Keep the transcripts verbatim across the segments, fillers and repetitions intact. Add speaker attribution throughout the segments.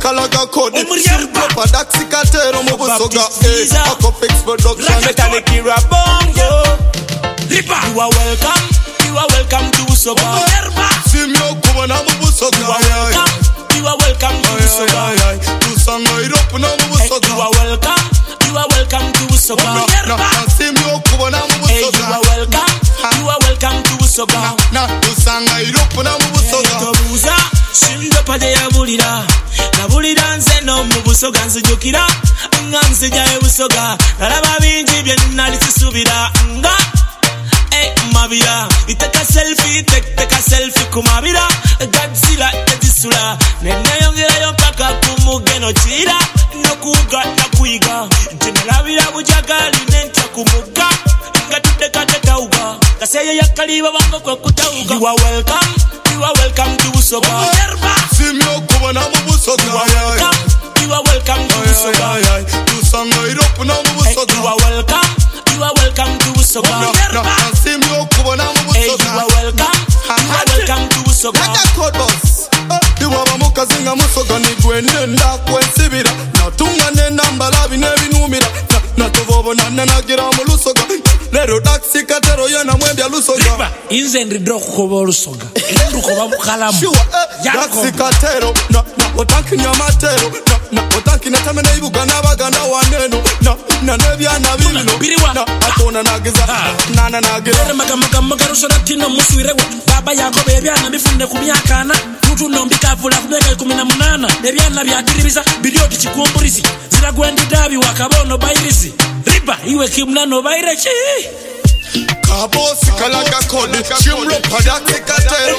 Speaker 1: kalaga kodi Simple Padaxi Katero Mubusoga Akofix Production
Speaker 2: Metanikira Bongo Ripa You are welcome You are welcome to Busoga
Speaker 1: Simio Kubana Mubusoga
Speaker 2: You are welcome You are welcome to Busoga
Speaker 1: Tusanga Iropu na Mubusoga
Speaker 2: You are welcome You are welcome to Busoga
Speaker 1: Simio Kubana Mubusoga
Speaker 2: You are welcome You are welcome to Busoga
Speaker 1: Tusanga Iropu na Mubusoga
Speaker 2: Tobuza Shindo pade ya bulira Nabulira nze no mu Busoga nzijukira nga nzijaye Busoga nalaba bingi bye nali sisubira nga eh mabira iteka selfie teka selfie kumabira Godzilla etisula nenayongerayo mpaka kumugeno kira nokuga nakuyiga nalabira bujagali nenta kumuga nga tudeka tetauga kaseye yakaliba bango kwa kutauga You are welcome You are welcome to Busoga
Speaker 1: Simio Kubana Mubusoga
Speaker 2: You are welcome You are welcome to Busoga
Speaker 1: Tusanga Iropu na Mubusoga
Speaker 2: You are welcome You are welcome to Busoga
Speaker 1: Simio Kubana Mubusoga
Speaker 2: You are welcome You are welcome to Busoga
Speaker 1: Iwaba mukazinga Musoga nigwende ndakwensibira Natunga nenamba labi nebinumira Natovobo nananagira mu Lusoga Lero Daxi Katero yena mwembya Lusoga
Speaker 2: Inze ndridro kukoba Lusoga Ndrukoba mukalamu
Speaker 1: Daxi Katero Otanki nyamatero Otanki natamene ibuga nabagana waneno Na nebyana bibino Atona nagiza Nana nagira
Speaker 2: Lere magamaga magarusora tino muswirewa Baba yako bebyana bifunde kumyakana Nutu nombika vula kumeka kumi na munana Ebyana byatiribiza bilioti chikumburizi Zira gwendi dabi wakabono bairizi Riba iwe kimnano bairechi
Speaker 1: Kabosi kalaga kodi Shimlo Padaxi Katero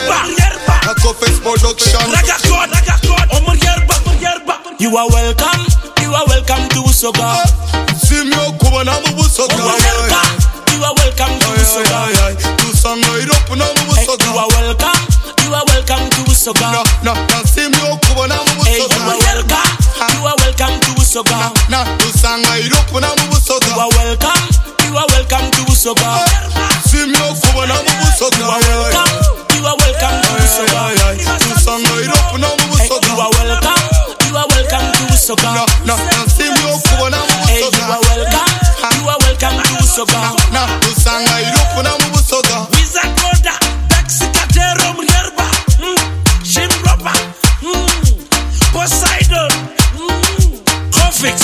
Speaker 1: Akofix Production
Speaker 2: Raga kod, raga kod Omur yerba, omur yerba You are welcome You are welcome to Busoga
Speaker 1: Simio Kubana Mubusoga
Speaker 2: You are welcome You are welcome to Busoga
Speaker 1: Tusanga Iropu na Mubusoga
Speaker 2: You are welcome You are welcome to Busoga
Speaker 1: Simio Kubana Mubusoga
Speaker 2: You are welcome You are welcome to Busoga
Speaker 1: Tusanga Iropu na Mubusoga
Speaker 2: You are welcome You are welcome to Busoga
Speaker 1: Simio Kubana Mubusoga
Speaker 2: You are welcome You are welcome to Busoga
Speaker 1: Tusanga Iropu na Mubusoga
Speaker 2: You are welcome You are welcome to Busoga
Speaker 1: Simio Kubana Mubusoga
Speaker 2: You are welcome You are welcome to Busoga
Speaker 1: Tusanga Iropu na Mubusoga
Speaker 2: Visa Koda Daxi Katero Mrierba Shimroba Poseidon Kofix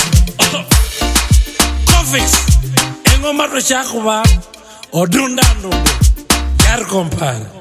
Speaker 2: Kofix Engoma Rochakuba Odunda Nundo Yar Compare